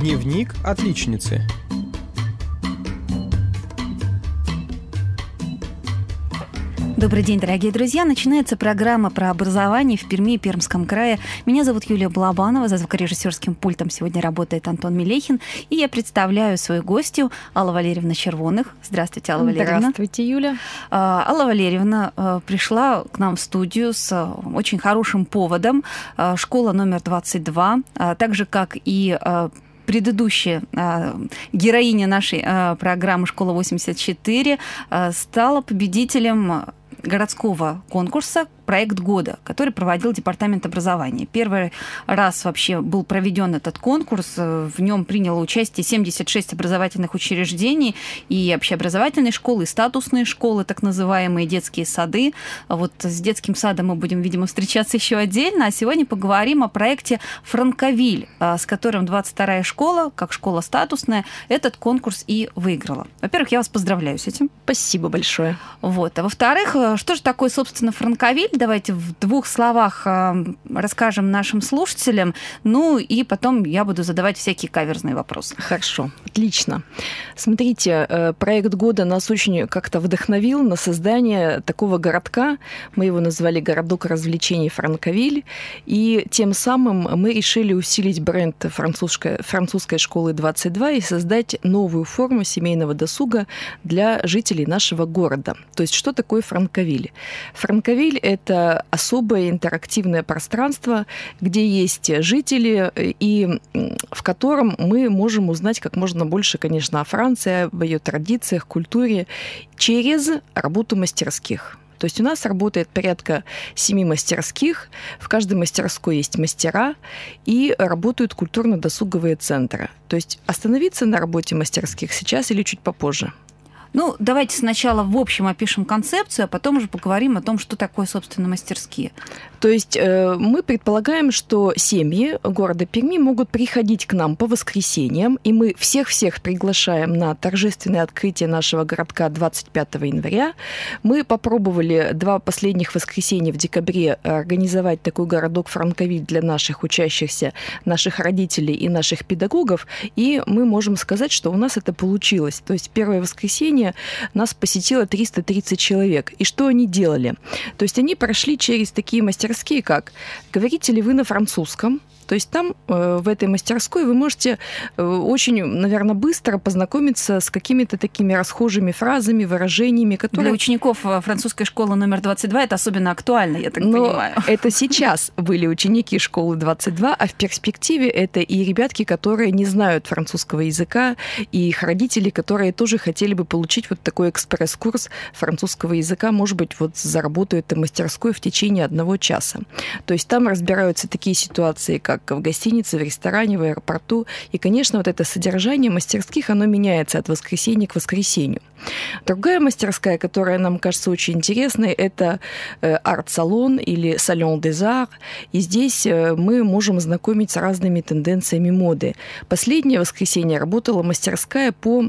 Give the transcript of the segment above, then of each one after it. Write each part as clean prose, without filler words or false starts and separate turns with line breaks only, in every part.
Дневник отличницы.
Добрый день, дорогие друзья. Начинается программа про образование в Перми и Пермском крае. Меня зовут Юлия Балабанова. За звукорежиссерским пультом сегодня работает Антон Мелехин. И я представляю свою гостью Алла Валерьевна Червоных. Здравствуйте, Алла Валерьевна.
Здравствуйте, Юля.
Алла Валерьевна пришла к нам в студию с очень хорошим поводом. Школа номер 22, так же, как и предыдущая героиня нашей программы «Школа-84» стала победителем городского конкурса «Проект года», который проводил Департамент образования. Первый раз вообще был проведен этот конкурс. В нем приняло участие 76 образовательных учреждений, и общеобразовательные школы, и статусные школы, так называемые детские сады. Вот с детским садом мы будем, видимо, встречаться еще отдельно. А сегодня поговорим о проекте «Франковиль», с которым 22-я школа, как школа статусная, этот конкурс и выиграла. Во-первых, я вас поздравляю с этим.
Спасибо большое.
Вот. А во-вторых, что же такое, собственно, Франковиль? Давайте в двух словах расскажем нашим слушателям, ну и потом я буду задавать всякие каверзные вопросы.
Хорошо, отлично. Смотрите, проект года нас очень как-то вдохновил на создание такого городка. Мы его назвали «Городок развлечений Франковиль», и тем самым мы решили усилить бренд французской школы 22 и создать новую форму семейного досуга для жителей нашего города. То есть что такое Франковиль? Франковиль – это особое интерактивное пространство, где есть жители, и в котором мы можем узнать как можно больше, конечно, о Франции, об ее традициях, культуре, через работу мастерских. То есть у нас работает порядка 7 мастерских, в каждой мастерской есть мастера, и работают культурно-досуговые центры. То есть остановиться на работе мастерских сейчас или чуть попозже?
Ну, давайте сначала в общем опишем концепцию, а потом уже поговорим о том, что такое, собственно, мастерские.
То есть мы предполагаем, что семьи города Перми могут приходить к нам по воскресеньям, и мы всех-всех приглашаем на торжественное открытие нашего городка 25 января. Мы попробовали 2 последних воскресенья в декабре организовать такой городок Франковиль для наших учащихся, наших родителей и наших педагогов, и мы можем сказать, что у нас это получилось. То есть первое воскресенье нас посетило 330 человек. И что они делали? То есть они прошли через такие мастерские, как «Говорите ли вы на французском?». То есть там, в этой мастерской, вы можете очень, наверное, быстро познакомиться с какими-то такими расхожими фразами, выражениями, которые...
Для учеников французской школы номер 22 это особенно актуально, я так понимаю.
Это сейчас были ученики школы 22, а в перспективе это и ребятки, которые не знают французского языка, и их родители, которые тоже хотели бы получить вот такой экспресс-курс французского языка, может быть, вот за работу этой мастерской в течение 1 часа. То есть там разбираются такие ситуации, как в гостинице, в ресторане, в аэропорту. И, конечно, вот это содержание мастерских, оно меняется от воскресенья к воскресенью. Другая мастерская, которая нам кажется очень интересной, это арт-салон или салон des arts. И здесь мы можем знакомить с разными тенденциями моды. Последнее воскресенье работала мастерская по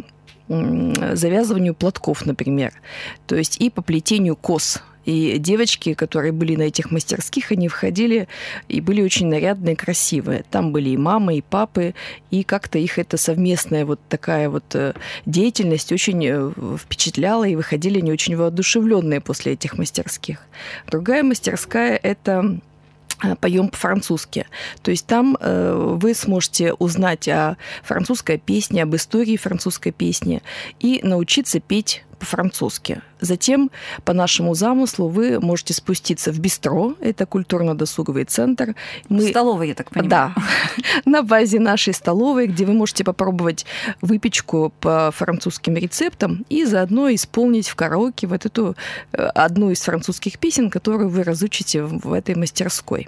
завязыванию платков, например, то есть и по плетению кос. И девочки, которые были на этих мастерских, они входили и были очень нарядные, красивые. Там были и мамы, и папы, и как-то их эта совместная вот такая вот деятельность очень впечатляла, и выходили они очень воодушевленные после этих мастерских. Другая мастерская – это «Поем по-французски». То есть там вы сможете узнать о французской песне, об истории французской песни и научиться петь по-французски. Затем, по нашему замыслу, вы можете спуститься в бистро, это культурно-досуговый центр.
В столовой, я так понимаю.
Да, на базе нашей столовой, где вы можете попробовать выпечку по французским рецептам и заодно исполнить в караоке вот эту одну из французских песен, которую вы разучите в этой мастерской.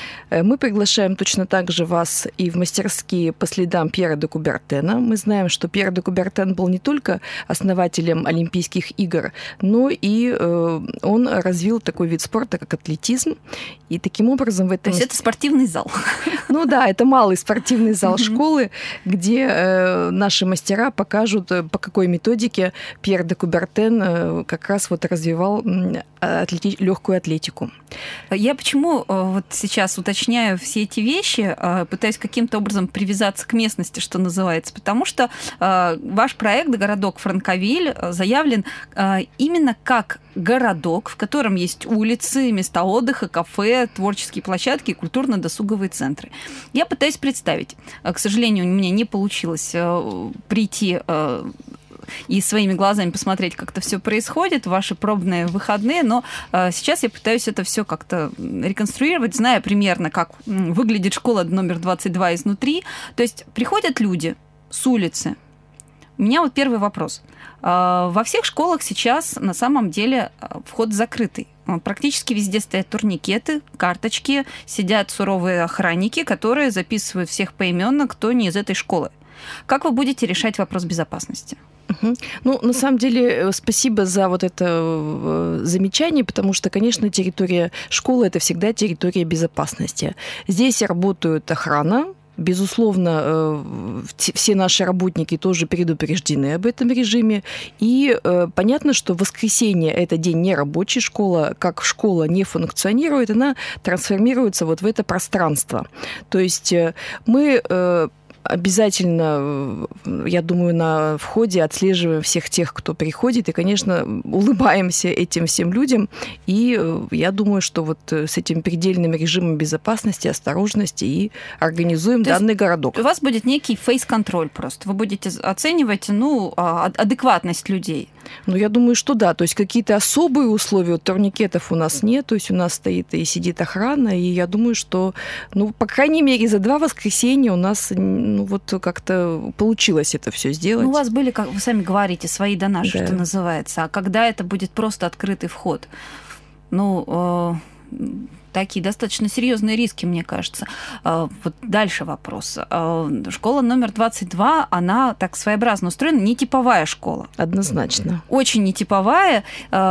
Мы приглашаем точно так же вас и в мастерские по следам Пьера де Кубертена. Мы знаем, что Пьер де Кубертен был не только основателем Олимпийских игр, но и он развил такой вид спорта, как атлетизм. И таким образом в этом...
То есть это спортивный зал?
Ну да, это малый спортивный зал школы, где наши мастера покажут, по какой методике Пьер де Кубертен как раз вот развивал легкую атлетику.
Я почему вот сейчас уточняю все эти вещи, пытаюсь каким-то образом привязаться к местности, что называется, потому что ваш проект «Городок Франковиль» заявлен именно как городок, в котором есть улицы, места отдыха, кафе, творческие площадки и культурно-досуговые центры. Я пытаюсь представить. К сожалению, у меня не получилось прийти и своими глазами посмотреть, как это все происходит, ваши пробные выходные, но сейчас я пытаюсь это все как-то реконструировать, зная примерно, как выглядит школа номер 22 изнутри. То есть приходят люди с улицы. У меня вот первый вопрос. Во всех школах сейчас на самом деле вход закрытый. Практически везде стоят турникеты, карточки, сидят суровые охранники, которые записывают всех поименно, кто не из этой школы. Как вы будете решать вопрос безопасности?
Ну, на самом деле, спасибо за вот это замечание, потому что, конечно, территория школы – это всегда территория безопасности. Здесь работает охрана. Безусловно, все наши работники тоже предупреждены об этом режиме. И понятно, что воскресенье – это день нерабочий, школа, как школа не функционирует, она трансформируется вот в это пространство. То есть мы обязательно, я думаю, на входе отслеживаем всех тех, кто приходит, и, конечно, улыбаемся этим всем людям. И я думаю, что вот с этим предельным режимом безопасности, осторожности и организуем данный городок.
У вас будет некий фейс-контроль просто. Вы будете оценивать, адекватность людей.
Ну, я думаю, что да. То есть какие-то особые условия, турникетов у нас нет. То есть у нас стоит и сидит охрана. И я думаю, что, по крайней мере, за 2 воскресенья у нас, вот как-то получилось это все сделать.
У вас были, как вы сами говорите, свои донаши, да, что называется. А когда это будет просто открытый вход? Такие достаточно серьезные риски, мне кажется. Вот дальше вопрос. Школа номер 22, она так своеобразно устроена, нетиповая школа.
Однозначно.
Очень нетиповая,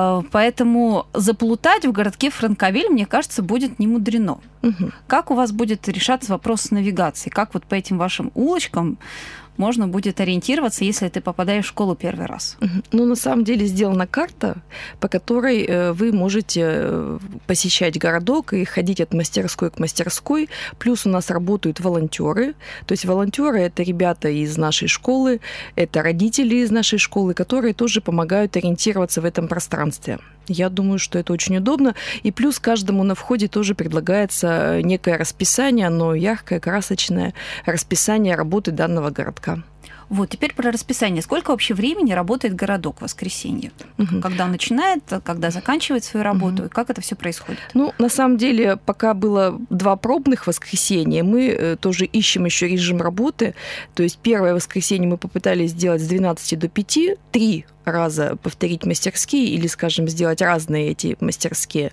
поэтому заплутать в городке Франковиль, мне кажется, будет не мудрено. Угу. Как у вас будет решаться вопрос с навигацией? Как вот по этим вашим улочкам можно будет ориентироваться, если ты попадаешь в школу первый раз?
На самом деле сделана карта, по которой вы можете посещать городок и ходить от мастерской к мастерской. Плюс у нас работают волонтеры. То есть волонтеры – это ребята из нашей школы, это родители из нашей школы, которые тоже помогают ориентироваться в этом пространстве. Я думаю, что это очень удобно. И плюс каждому на входе тоже предлагается некое расписание, оно яркое, красочное, расписание работы данного городка.
Вот, теперь про расписание. Сколько вообще времени работает городок в воскресенье? Угу. Когда он начинает, когда заканчивает свою работу, и как это все происходит?
На самом деле, пока было 2 пробных воскресенья, мы тоже ищем еще режим работы. То есть первое воскресенье мы попытались сделать с 12 до 5, 3 раза повторить мастерские или, скажем, сделать разные эти мастерские.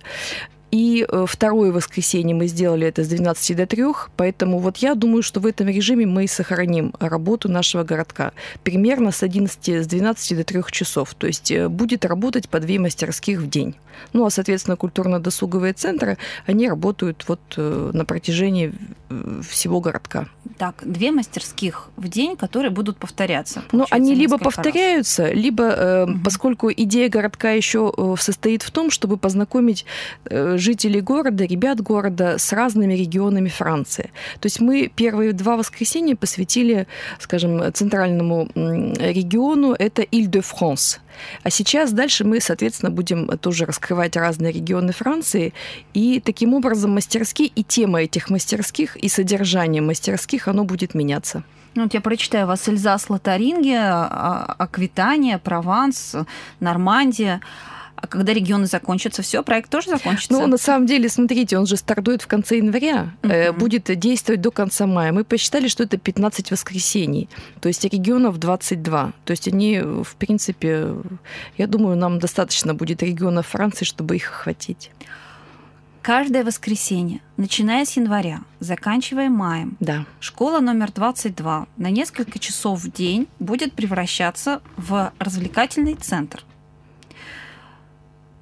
И второе воскресенье мы сделали это с 12 до 3, поэтому вот я думаю, что в этом режиме мы и сохраним работу нашего городка. Примерно с 12 до 3 часов. То есть будет работать по 2 мастерских в день. А, соответственно, культурно-досуговые центры, они работают вот на протяжении всего городка.
Так, 2 мастерских в день, которые будут повторяться.
Они либо повторяются, либо, поскольку идея городка еще состоит в том, чтобы познакомить жителей города, ребят города с разными регионами Франции. То есть мы первые 2 воскресенья посвятили, скажем, центральному региону, это Иль-де-Франс. А сейчас дальше мы, соответственно, будем тоже раскрывать разные регионы Франции, и таким образом мастерские, и тема этих мастерских, и содержание мастерских, оно будет меняться.
Вот я прочитаю у вас Эльзас, Лотарингия, Аквитания, Прованс, Нормандия. А когда регионы закончатся, все, проект тоже закончится?
На самом деле, смотрите, он же стартует в конце января, будет действовать до конца мая. Мы посчитали, что это 15 воскресений, то есть регионов 22. То есть они, в принципе, я думаю, нам достаточно будет регионов Франции, чтобы их охватить.
Каждое воскресенье, начиная с января, заканчивая маем,
да,
школа номер 22 на несколько часов в день будет превращаться в развлекательный центр.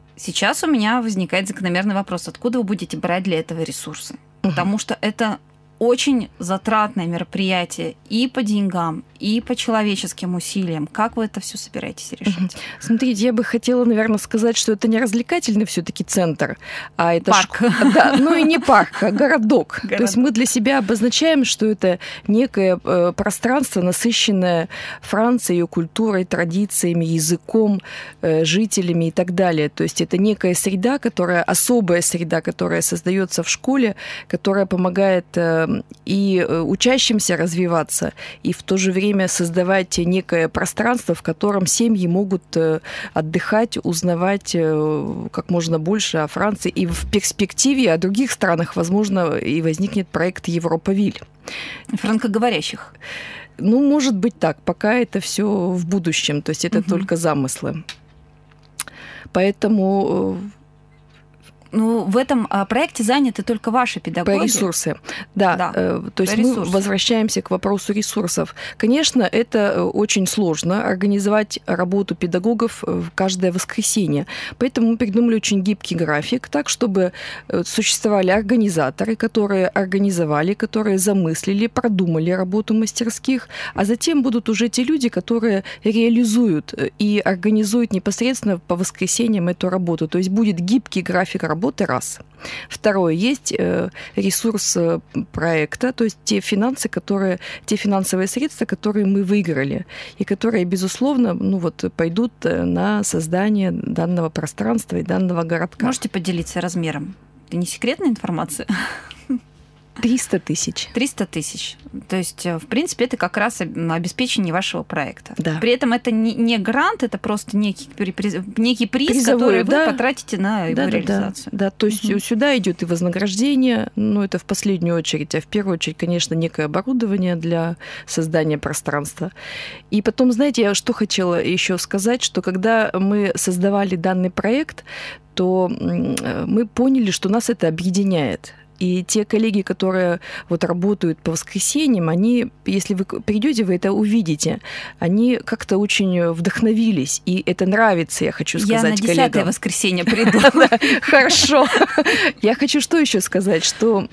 Сейчас у меня возникает закономерный вопрос, откуда вы будете брать для этого ресурсы? Потому что это очень затратное мероприятие и по деньгам, и по человеческим усилиям. Как вы это все собираетесь решить?
Смотрите, я бы хотела, наверное, сказать, что это не развлекательный все-таки центр, а это
парк.
Да, ну и не парк, а городок. То есть мы для себя обозначаем, что это некое пространство, насыщенное Францией, ее культурой, традициями, языком, жителями и так далее. То есть это некая среда, особая среда, которая создается в школе, которая помогает и учащимся развиваться, и в то же время создавать некое пространство, в котором семьи могут отдыхать, узнавать как можно больше о Франции. И в перспективе о других странах, возможно, и возникнет проект Европа-Виль.
Франкоговорящих.
Ну, может быть так. Пока это все в будущем. То есть это только замыслы. Поэтому...
Ну, в этом проекте заняты только ваши педагоги.
По ресурсы. Да. То есть мы возвращаемся к вопросу ресурсов. Конечно, это очень сложно организовать работу педагогов в каждое воскресенье. Поэтому мы придумали очень гибкий график, так, чтобы существовали организаторы, которые организовали, которые замыслили, продумали работу мастерских, а затем будут уже те люди, которые реализуют и организуют непосредственно по воскресеньям эту работу. То есть будет гибкий график работы, раз. Второе, есть ресурс проекта, то есть те финансовые средства, которые мы выиграли, и которые, безусловно, пойдут на создание данного пространства и данного городка.
Можете поделиться размером? Это не секретная информация?
300 тысяч.
300 тысяч. То есть, в принципе, это как раз обеспечение вашего проекта.
Да.
При этом это не грант, это просто некий приз, призовой, который вы потратите на его реализацию.
Да, то есть сюда идет и вознаграждение, но это в последнюю очередь, а в первую очередь, конечно, некое оборудование для создания пространства. И потом, знаете, я что хотела еще сказать, что когда мы создавали данный проект, то мы поняли, что нас это объединяет. И те коллеги, которые работают по воскресеньям, они, если вы придете, вы это увидите, они как-то очень вдохновились. И это нравится, я хочу сказать коллегам.
Я на 10-е воскресенье приду.
Хорошо. Я хочу что еще сказать, что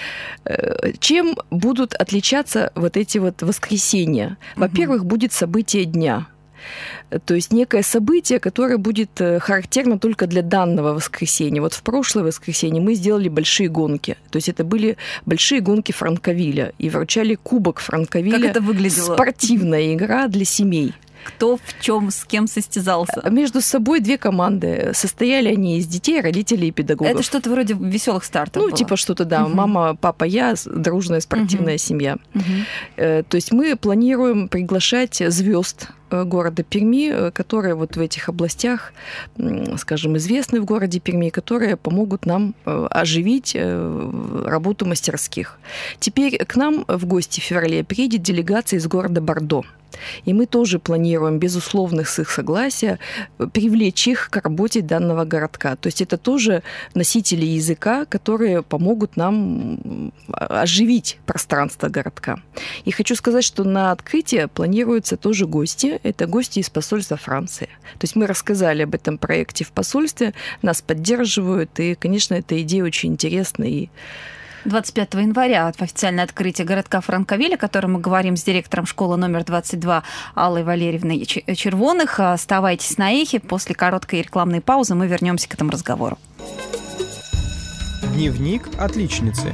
чем будут отличаться эти воскресенья? Во-первых, будет событие дня. То есть некое событие, которое будет характерно только для данного воскресенья. В прошлое воскресенье мы сделали большие гонки. То есть это были большие гонки Франковиля. И вручали кубок Франковиля.
Как это выглядело?
Спортивная игра для семей.
Кто в чем с кем состязался?
Между собой 2 команды. Состояли они из детей, родителей и педагогов.
Это что-то вроде веселых стартов было?
Типа что-то, да. Мама, папа, я, дружная спортивная семья. То есть мы планируем приглашать звезд города Перми, которые в этих областях, скажем, известны в городе Перми, которые помогут нам оживить работу мастерских. Теперь к нам в гости в феврале приедет делегация из города Бордо. И мы тоже планируем, безусловно, с их согласия, привлечь их к работе данного городка. То есть это тоже носители языка, которые помогут нам оживить пространство городка. И хочу сказать, что на открытие планируются тоже гости. Это гости из посольства Франции. То есть мы рассказали об этом проекте в посольстве, нас поддерживают, и, конечно, эта идея очень интересная и
25 января официальное открытие городка Франковиль, о котором мы говорим с директором школы номер 22 Аллой Валерьевной Червоных. Оставайтесь на эхе. После короткой рекламной паузы мы вернемся к этому разговору.
Дневник отличницы.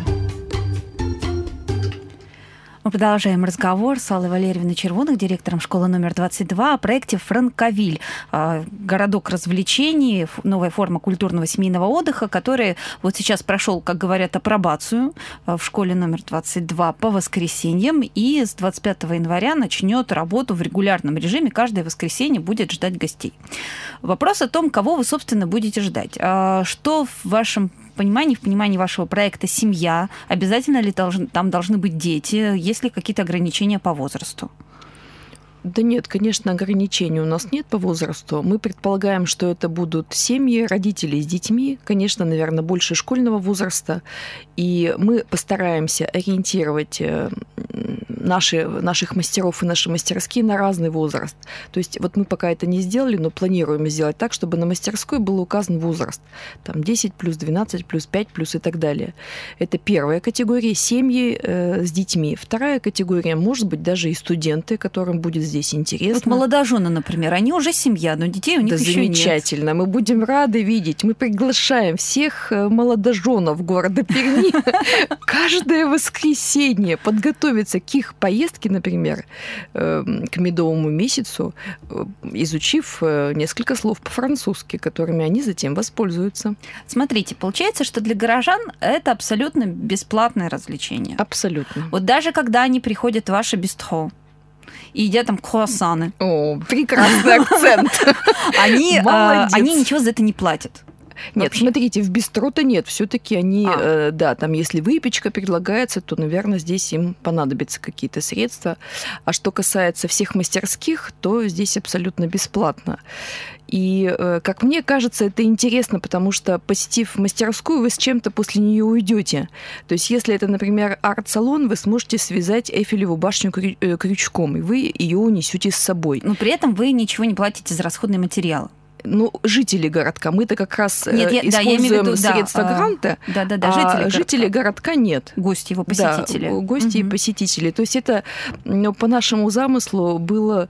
Мы продолжаем разговор с Аллой Валерьевной Червоных, директором школы номер 22, о проекте «Франковиль». Городок развлечений, новая форма культурного семейного отдыха, который сейчас прошел, как говорят, апробацию в школе номер 22 по воскресеньям и с 25 января начнет работу в регулярном режиме. Каждое воскресенье будет ждать гостей. Вопрос о том, кого вы, собственно, будете ждать. Что в вашем понимании, в понимании вашего проекта семья? Обязательно ли там должны быть дети? Есть ли какие-то ограничения по возрасту?
Да нет, конечно, ограничений у нас нет по возрасту. Мы предполагаем, что это будут семьи, родители с детьми, конечно, наверное, больше школьного возраста. И мы постараемся ориентировать наших мастеров и наши мастерские на разный возраст. То есть вот мы пока это не сделали, но планируем сделать так, чтобы на мастерской был указан возраст. Там 10 плюс, 12 плюс, 5 плюс и так далее. Это первая категория — семьи с детьми. Вторая категория, может быть, даже и студенты, которым будет здесь интересно.
Вот молодожены, например, они уже семья, но детей у них еще нет.
Замечательно. Мы будем рады видеть. Мы приглашаем всех молодоженов города Перми каждое воскресенье подготовиться к их поездке, например, к медовому месяцу, изучив несколько слов по-французски, которыми они затем воспользуются.
Смотрите, получается, что для горожан это абсолютно бесплатное развлечение.
Абсолютно.
Вот даже когда они приходят в ваше бистро и едят там круассаны.
О, прекрасный акцент.
Они ничего за это не платят.
Нет, смотрите, в бистро-то нет. Все-таки они, да, там если выпечка предлагается, то, наверное, здесь им понадобятся какие-то средства. А что касается всех мастерских, то здесь абсолютно бесплатно. И, как мне кажется, это интересно, потому что, посетив мастерскую, вы с чем-то после нее уйдете. То есть, если это, например, арт-салон, вы сможете связать Эйфелеву башню крючком, и вы ее унесете с собой.
Но при этом вы ничего не платите за расходные материалы.
Ну, жители городка. Мы-то как раз используем средства гранта, жители городка нет.
Гости его, посетители.
Да, гости и посетители. То есть это по нашему замыслу было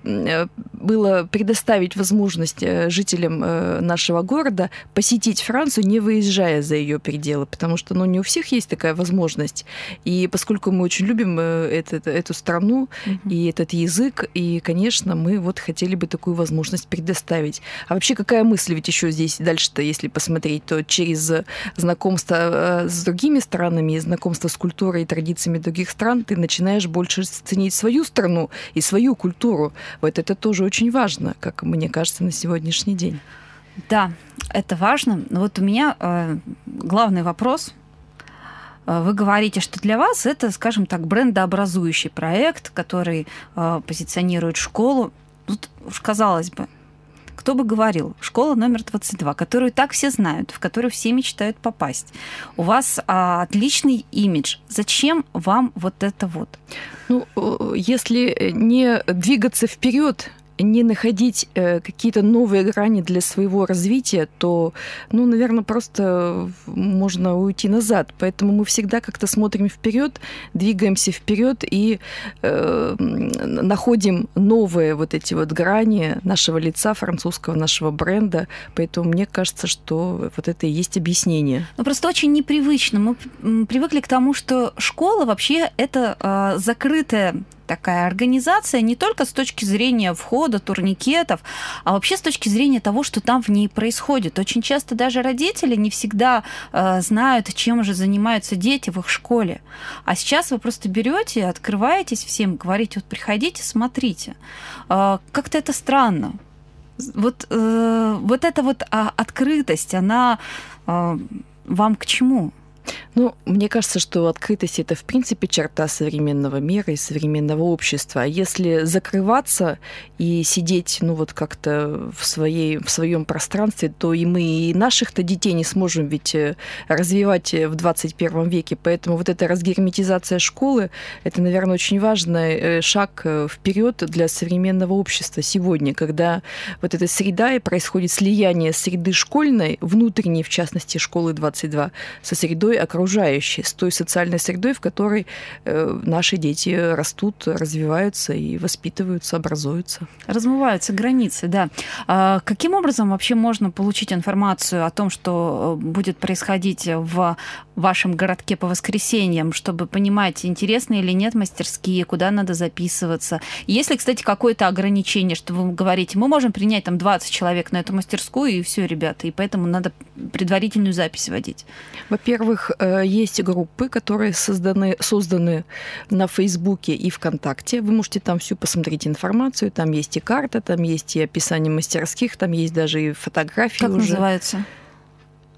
предоставить возможность жителям нашего города посетить Францию, не выезжая за ее пределы, потому что не у всех есть такая возможность. И поскольку мы очень любим эту страну и этот язык, и, конечно, мы вот хотели бы такую возможность предоставить. А вообще какая мысль ведь еще здесь дальше-то, если посмотреть, то через знакомство с другими странами, знакомство с культурой и традициями других стран, ты начинаешь больше ценить свою страну и свою культуру. Вот это тоже очень важно, как мне кажется, на сегодняшний день.
Да, это важно. Но вот у меня главный вопрос. Вы говорите, что для вас это, скажем так, брендообразующий проект, который позиционирует школу. Тут уж казалось бы, кто бы говорил, школа номер 22, которую так все знают, в которую все мечтают попасть. У вас отличный имидж. Зачем вам вот это вот?
Ну, если не двигаться вперед, не находить какие-то новые грани для своего развития, то, наверное, просто можно уйти назад. Поэтому мы всегда как-то смотрим вперед, двигаемся вперед и находим новые вот эти вот грани нашего лица, французского, нашего бренда. Поэтому мне кажется, что вот это и есть объяснение.
Просто очень непривычно. Мы привыкли к тому, что школа вообще это закрытая такая организация не только с точки зрения входа, турникетов, а вообще с точки зрения того, что там в ней происходит. Очень часто даже родители не всегда знают, чем же занимаются дети в их школе. А сейчас вы просто берете, открываетесь всем, говорите, вот приходите, смотрите. Как-то это странно. Вот эта вот открытость, она вам к чему?
Мне кажется, что открытость — это, в принципе, черта современного мира и современного общества. А если закрываться и сидеть, как-то в своем пространстве, то и мы, и наших-то детей не сможем ведь развивать в 21 веке. Поэтому вот эта разгерметизация школы — это, наверное, очень важный шаг вперед для современного общества сегодня, когда вот эта среда, и происходит слияние среды школьной, внутренней, в частности, школы 22, со средой окружающей, с той социальной средой, в которой наши дети растут, развиваются и воспитываются, образуются.
Размываются границы, да. Каким образом вообще можно получить информацию о том, что будет происходить в вашем городке по воскресеньям, чтобы понимать, интересны или нет мастерские, куда надо записываться? Есть ли, кстати, какое-то ограничение, что вы говорите, мы можем принять там 20 человек на эту мастерскую, и все, ребята, и поэтому надо предварительную запись вводить?
Во-первых, есть группы, которые созданы на Фейсбуке и ВКонтакте. Вы можете там всю посмотреть информацию. Там есть и карта, там есть и описание мастерских, там есть даже и фотографии.
Как называется?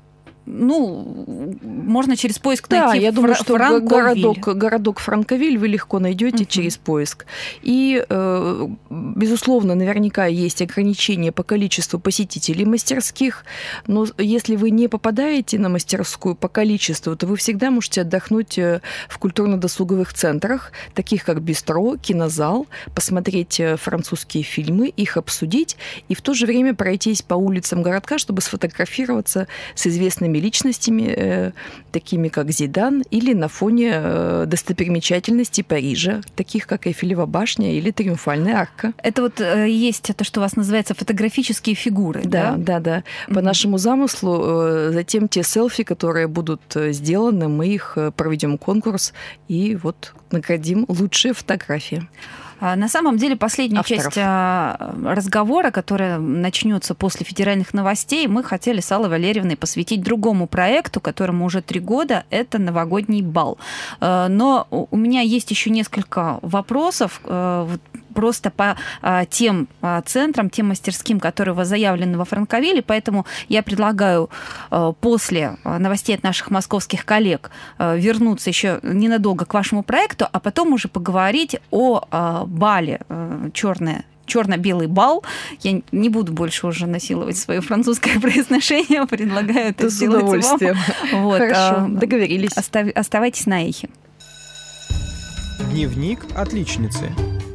можно через поиск найти.
Да, я думаю, что
Франковиль.
городок Франковиль вы легко найдете через поиск. И, безусловно, наверняка есть ограничения по количеству посетителей мастерских, но если вы не попадаете на мастерскую по количеству, то вы всегда можете отдохнуть в культурно-досуговых центрах, таких как бистро, кинозал, посмотреть французские фильмы, их обсудить и в то же время пройтись по улицам городка, чтобы сфотографироваться с известными личностями, такими как Зидан, или на фоне достопримечательностей Парижа, таких как Эйфелева башня или Триумфальная арка.
Это вот есть то, что у вас называется фотографические фигуры, да?
Да. По нашему замыслу, затем те селфи, которые будут сделаны, мы их проведем конкурс и вот наградим лучшие фотографии.
На самом деле, последнюю часть разговора, которая начнется после федеральных новостей, мы хотели с Аллой Валерьевной посвятить другому проекту, которому уже 3 года, это новогодний бал. Но у меня есть еще несколько вопросов просто по тем центрам, тем мастерским, которые у вас заявлены во Франковиле, поэтому я предлагаю после новостей от наших московских коллег вернуться еще ненадолго к вашему проекту, а потом уже поговорить о бале черно-белый бал. Я не буду больше уже насиловать свое французское произношение, предлагаю это сделать вам.
С удовольствием. Вот. Хорошо, договорились.
Оставайтесь на эхе.
Дневник отличницы.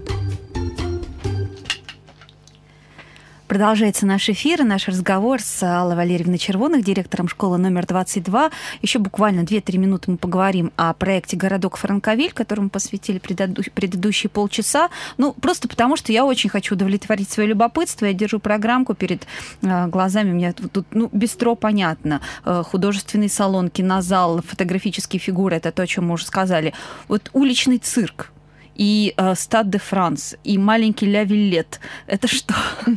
Продолжается наш эфир, наш разговор с Аллой Валерьевной Червоных, директором школы номер 22. Еще буквально 2-3 минуты мы поговорим о проекте «Городок Франковиль», которому посвятили предыдущие полчаса. Просто потому, что я очень хочу удовлетворить свое любопытство. Я держу программку перед глазами. У меня тут бистро понятно. Художественный салон, кинозал, фотографические фигуры. Это то, о чем мы уже сказали. Вот уличный цирк. И Стад де Франс, и маленький Ля Виллет. Это что?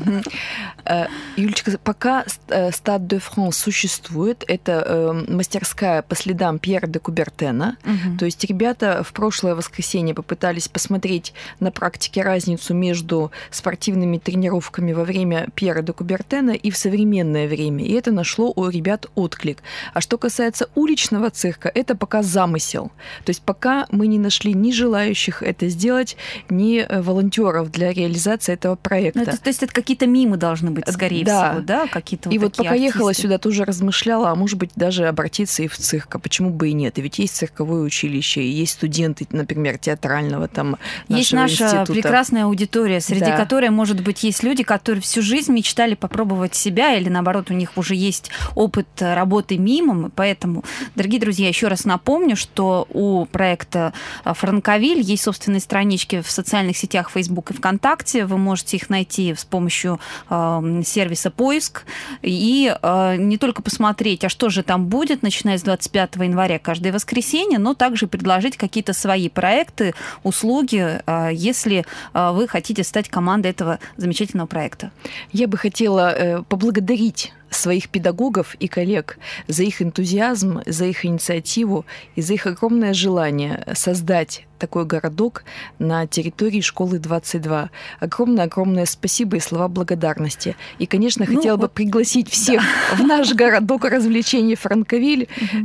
Юлечка, пока Стад де Франс существует, это мастерская по следам Пьера де Кубертена. То есть ребята в прошлое воскресенье попытались посмотреть на практике разницу между спортивными тренировками во время Пьера де Кубертена и в современное время. И это нашло у ребят отклик. А что касается уличного цирка, это пока замысел. То есть пока мы не нашли ни желающих это сделать, ни волонтеров для реализации этого проекта.
То есть это какие-то мимы должны быть, скорее всего, да? Какие-то
и вот пока
артисты.
Ехала сюда, тоже размышляла, а может быть, даже обратиться и в цирк. А почему бы и нет? И ведь есть цирковое училище, есть студенты, например, театрального там нашего
есть наша
института.
Прекрасная аудитория, среди которой, может быть, есть люди, которые всю жизнь мечтали попробовать себя, или, наоборот, у них уже есть опыт работы мимом. Поэтому, дорогие друзья, еще раз напомню, что у проекта «Франковиль» есть собственный странички в социальных сетях Facebook и ВКонтакте. Вы можете их найти с помощью сервиса «Поиск». И не только посмотреть, а что же там будет, начиная с 25 января каждое воскресенье, но также предложить какие-то свои проекты, услуги, если вы хотите стать командой этого замечательного проекта.
Я бы хотела поблагодарить своих педагогов и коллег за их энтузиазм, за их инициативу и за их огромное желание создать такой городок на территории школы 22. Огромное-огромное спасибо и слова благодарности. И, конечно, хотела бы пригласить всех в наш городок развлечений Франковиль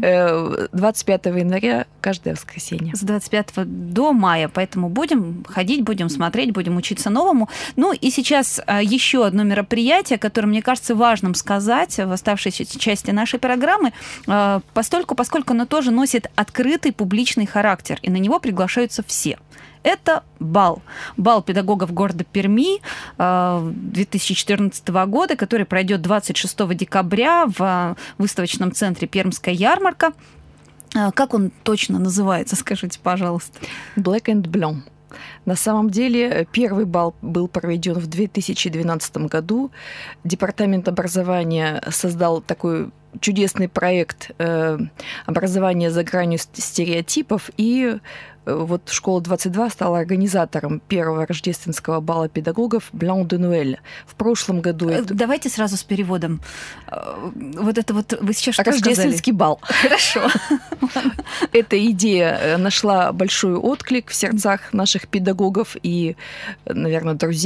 25 января каждое воскресенье.
С 25 до мая. Поэтому будем ходить, будем смотреть, будем учиться новому. И сейчас еще одно мероприятие, которое, мне кажется, важным сказать в оставшейся части нашей программы, поскольку оно тоже носит открытый публичный характер, и на него приглашаются все. Это бал. Бал педагогов города Перми 2014 года, который пройдет 26 декабря в выставочном центре «Пермская ярмарка». Как он точно называется, скажите, пожалуйста?
Black and Blanc. На самом деле, первый бал был проведен в 2012 году. Департамент образования создал такой чудесный проект образования за гранью стереотипов, и вот школа 22 стала организатором первого рождественского бала педагогов «Blanc de Noël». В прошлом году...
Давайте сразу с переводом. Вот это вот вы сейчас что
рождественский
сказали?
Бал.
Хорошо.
Эта идея нашла большой отклик в сердцах наших педагогов и, наверное, друзей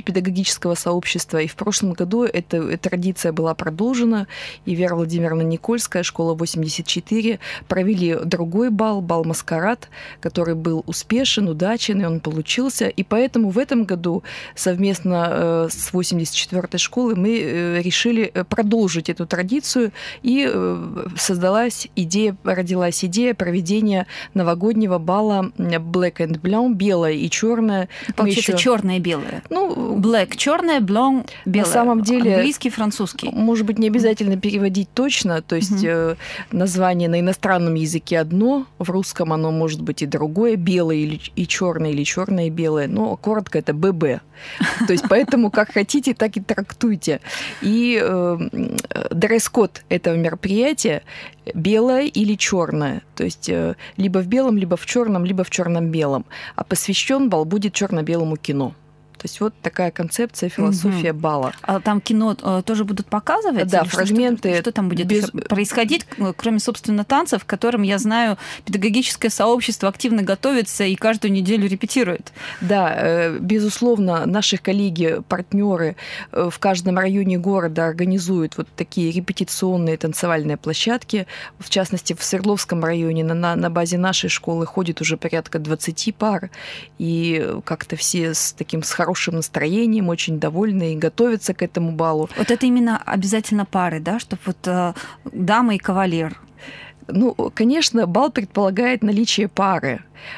педагогического сообщества. И в прошлом году эта традиция была продолжена, и Вера Владимировна Никольская, школа 84, провели другой бал, бал-маскарад, который был успешен, удачен, и он получился. И поэтому в этом году совместно с 84-й школой мы решили продолжить эту традицию, и родилась идея проведения новогоднего бала Black and Blanc, белое и черное.
Получается, черное и белое. Black черное, Blanc белое.
На самом деле,
английский, французский.
Может быть, не обязательно переводить точно, то есть название на иностранном языке одно, в русском оно может быть и другое, белое и черное, или черное и белое, но коротко это ББ. То есть поэтому как хотите, так и трактуйте. И дресс-код этого мероприятия белое или черное, то есть либо в белом, либо в черном-белом, а посвящен бал будет черно-белому кино. То есть вот такая концепция, философия бала.
А там кино тоже будут показывать?
Да, фрагменты.
Что там будет происходить, кроме, собственно, танцев, к которым, я знаю, педагогическое сообщество активно готовится и каждую неделю репетирует?
Да, безусловно, наши коллеги, партнеры в каждом районе города организуют вот такие репетиционные танцевальные площадки. В частности, в Свердловском районе на базе нашей школы ходит уже порядка 20 пар, и как-то все с хорошим настроением, очень довольны и готовятся к этому балу.
Вот это именно обязательно пары, да, чтобы вот дама и кавалер?
Конечно, бал предполагает наличие пары.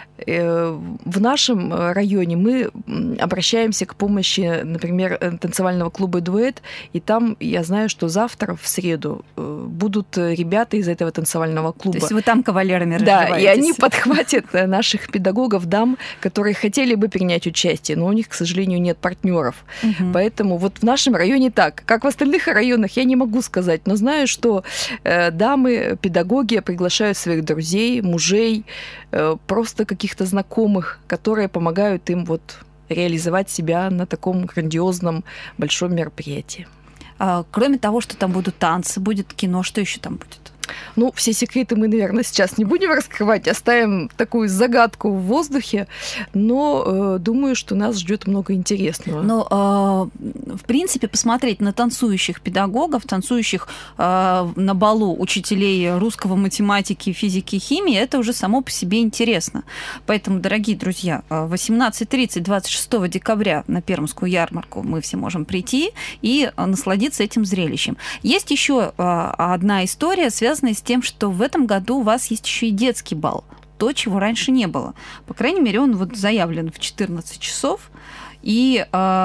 В нашем районе мы обращаемся к помощи, например, танцевального клуба «Дуэт», и там я знаю, что завтра, в среду, будут ребята из этого танцевального клуба.
То есть вы там кавалерами разживаетесь?
Да, и они подхватят наших педагогов, дам, которые хотели бы принять участие, но у них, к сожалению, нет партнеров. Поэтому вот в нашем районе так. Как в остальных районах, я не могу сказать, но знаю, что дамы, педагоги приглашают своих друзей, мужей, просто каких-то знакомых, которые помогают им вот реализовать себя на таком грандиозном большом мероприятии.
Кроме того, что там будут танцы, будет кино, что еще там будет?
Все секреты мы, наверное, сейчас не будем раскрывать, оставим такую загадку в воздухе, но думаю, что нас ждет много интересного.
Но, в принципе, посмотреть на танцующих педагогов, танцующих на балу учителей русского, математики, физики, химии, это уже само по себе интересно. Поэтому, дорогие друзья, 18:30, 26 декабря на Пермскую ярмарку мы все можем прийти и насладиться этим зрелищем. Есть еще одна история, связанная с тем, что в этом году у вас есть еще и детский бал. То, чего раньше не было. По крайней мере, он вот заявлен в 14 часов. И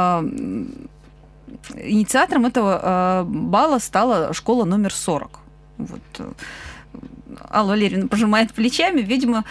инициатором этого бала стала школа номер 40. Вот. Алла Валерьевна пожимает плечами. Видимо,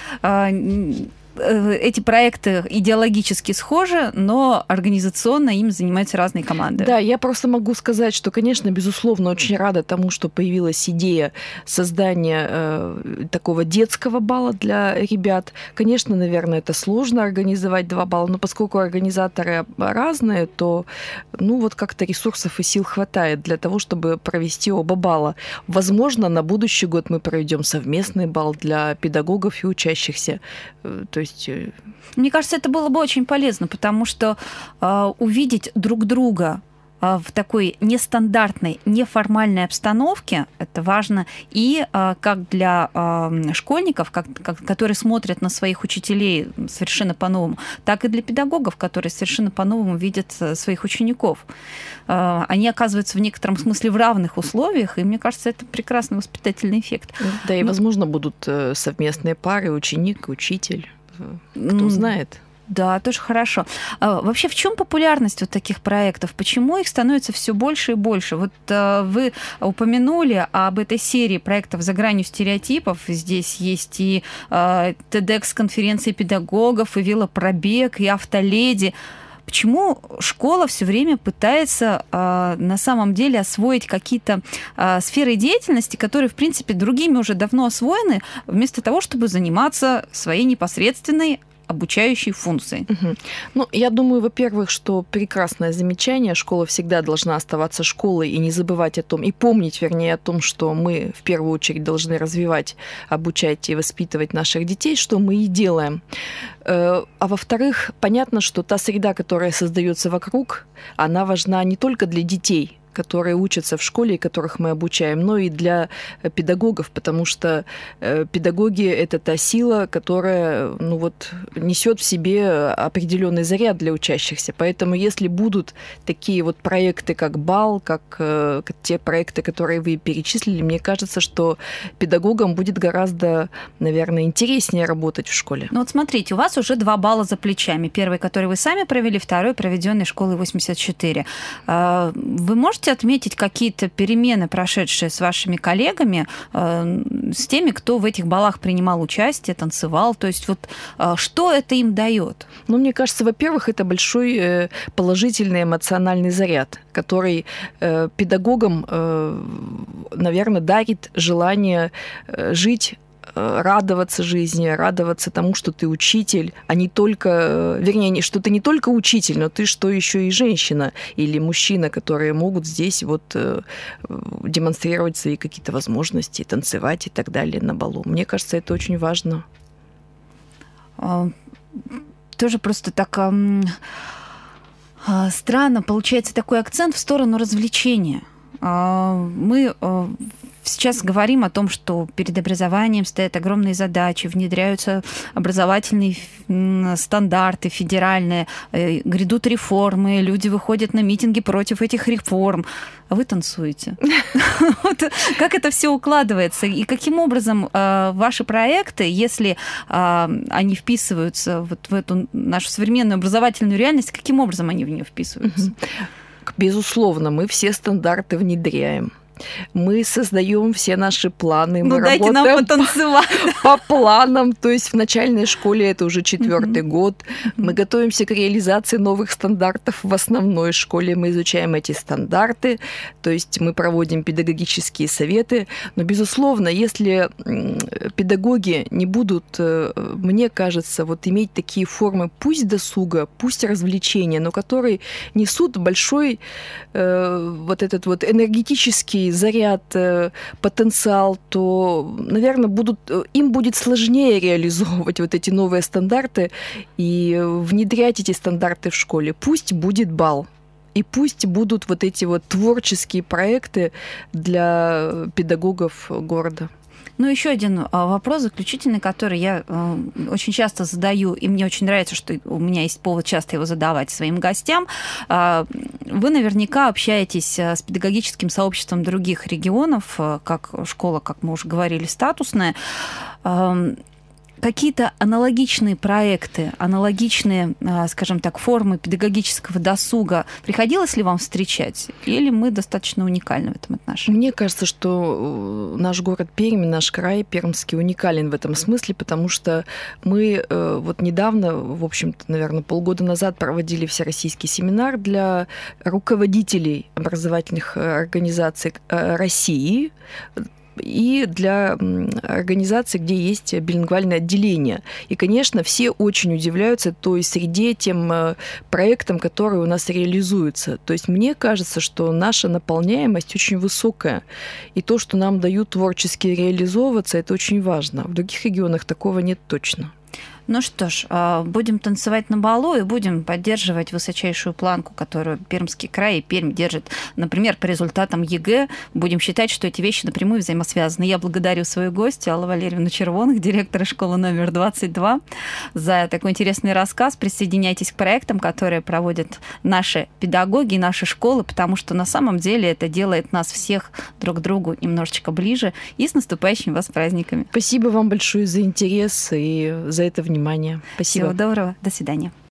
эти проекты идеологически схожи, но организационно им занимаются разные команды.
Да, я просто могу сказать, что, конечно, безусловно, очень рада тому, что появилась идея создания такого детского бала для ребят. Конечно, наверное, это сложно организовать 2 балла, но поскольку организаторы разные, то вот как-то ресурсов и сил хватает для того, чтобы провести оба балла. Возможно, на будущий год мы проведем совместный бал для педагогов и учащихся. То есть...
Мне кажется, это было бы очень полезно, потому что увидеть друг друга в такой нестандартной, неформальной обстановке, это важно и как для школьников, которые смотрят на своих учителей совершенно по-новому, так и для педагогов, которые совершенно по-новому видят своих учеников. Они оказываются в некотором смысле в равных условиях, и мне кажется, это прекрасный воспитательный эффект.
Да, и, возможно, будут совместные пары, ученик, учитель, кто знает.
Да, тоже хорошо. Вообще, в чем популярность вот таких проектов? Почему их становится все больше и больше? Вот вы упомянули об этой серии проектов «За гранью стереотипов». Здесь есть и TEDx-конференции педагогов, и велопробег, и автоледи. Почему школа все время пытается на самом деле освоить какие-то сферы деятельности, которые, в принципе, другими уже давно освоены, вместо того, чтобы заниматься своей непосредственной обучающей функции.
Ну, я думаю, во-первых, что прекрасное замечание. Школа всегда должна оставаться школой и не забывать о том, и помнить, вернее, о том, что мы в первую очередь должны развивать, обучать и воспитывать наших детей, что мы и делаем. А во-вторых, понятно, что та среда, которая создается вокруг, она важна не только для детей, которые учатся в школе и которых мы обучаем, но и для педагогов, потому что педагоги — это та сила, которая несет в себе определенный заряд для учащихся. Поэтому если будут такие вот проекты, как бал, как те проекты, которые вы перечислили, мне кажется, что педагогам будет гораздо, наверное, интереснее работать в школе.
Ну вот смотрите, у вас уже 2 балла за плечами. Первый, который вы сами провели, второй, проведенный школой 84. Вы можете отметить какие-то перемены, прошедшие с вашими коллегами, с теми, кто в этих балах принимал участие, танцевал? То есть вот что это им дает?
Ну, мне кажется, во-первых, это большой положительный эмоциональный заряд, который педагогам, наверное, дарит желание жить, радоваться жизни, радоваться тому, что ты учитель, а не только, вернее, что ты не только учитель, но ты что еще и женщина или мужчина, которые могут здесь вот демонстрировать свои какие-то возможности, танцевать и так далее на балу. Мне кажется, это очень важно.
Тоже просто так странно получается такой акцент в сторону развлечения. Мы сейчас говорим о том, что перед образованием стоят огромные задачи, внедряются образовательные стандарты федеральные, грядут реформы, люди выходят на митинги против этих реформ. А вы танцуете. Как это все укладывается? И каким образом ваши проекты, если они вписываются вот в эту нашу современную образовательную реальность, каким образом они в нее вписываются?
Безусловно, мы все стандарты внедряем. Мы создаем все наши планы, мы
работаем нам потанцевать.
По планам, то есть в начальной школе это уже 4-й год. Мы готовимся к реализации новых стандартов в основной школе, мы изучаем эти стандарты, то есть мы проводим педагогические советы, но, безусловно, если педагоги не будут, мне кажется, вот иметь такие формы, пусть досуга, пусть развлечения, но которые несут большой вот этот вот энергетический заряд, потенциал, то, наверное, им будет сложнее реализовывать вот эти новые стандарты и внедрять эти стандарты в школе. Пусть будет бал. И пусть будут вот эти вот творческие проекты для педагогов города.
Ну, еще один вопрос заключительный, который я очень часто задаю, и мне очень нравится, что у меня есть повод часто его задавать своим гостям. Вы наверняка общаетесь с педагогическим сообществом других регионов, как школа, как мы уже говорили, статусная. Какие-то аналогичные проекты, аналогичные, скажем так, формы педагогического досуга приходилось ли вам встречать? Или мы достаточно уникальны в этом отношении?
Мне кажется, что наш город Пермь, наш край пермский уникален в этом смысле, потому что мы вот недавно, в общем-то, наверное, полгода назад проводили всероссийский семинар для руководителей образовательных организаций России, и для организаций, где есть билингвальное отделение. И, конечно, все очень удивляются той среде, тем проектам, которые у нас реализуются. То есть мне кажется, что наша наполняемость очень высокая. И то, что нам дают творчески реализовываться, это очень важно. В других регионах такого нет точно.
Ну что ж, будем танцевать на балу и будем поддерживать высочайшую планку, которую Пермский край и Пермь держит, например, по результатам ЕГЭ. Будем считать, что эти вещи напрямую взаимосвязаны. Я благодарю свою гостью Аллу Валерьевну Червоных, директора школы номер 22, за такой интересный рассказ. Присоединяйтесь к проектам, которые проводят наши педагоги и наши школы, потому что на самом деле это делает нас всех друг к другу немножечко ближе. И с наступающими вас праздниками.
Спасибо вам большое за интерес и за это внимание. Спасибо.
Всего доброго. До свидания.